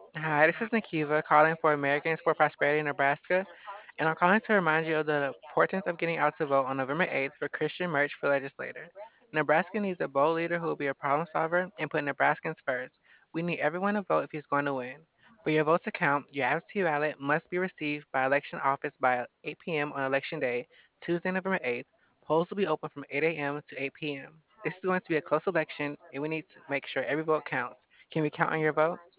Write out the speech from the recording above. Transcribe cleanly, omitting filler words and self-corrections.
Hi, this is Nikiva calling for Americans for Prosperity in Nebraska, and I'm calling to remind you of the importance of getting out to vote on November 8th for Christian Merch for legislator. Nebraska needs a bold leader who will be a problem solver and put Nebraskans first. We need everyone to vote if he's going to win. For your vote to count, your absentee ballot must be received by election office by 8 p.m. on election day, Tuesday, November 8th. Polls will be open from 8 a.m. to 8 p.m. This is going to be a close election, and we need to make sure every vote counts. Can we count on your vote?